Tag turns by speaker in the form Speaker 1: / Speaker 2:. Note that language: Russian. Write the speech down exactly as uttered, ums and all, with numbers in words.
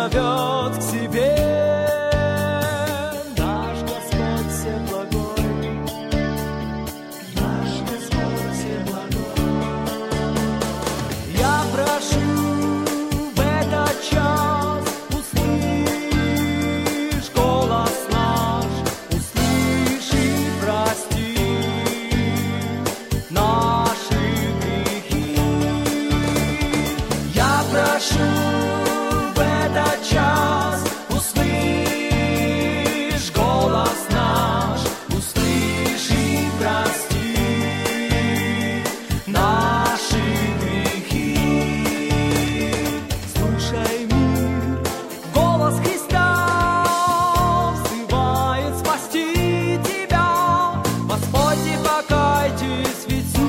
Speaker 1: зовет к себе. Наш Господь всеблагой, наш Господь всеблагой. Я прошу в этот час, услышь голос наш, услышь и прости наши грехи. Я прошу в этот час, услышь голос наш, услышь и прости наши грехи. Слушай, мир, голос Христа взывает спасти тебя. Господи, покайтесь, ведь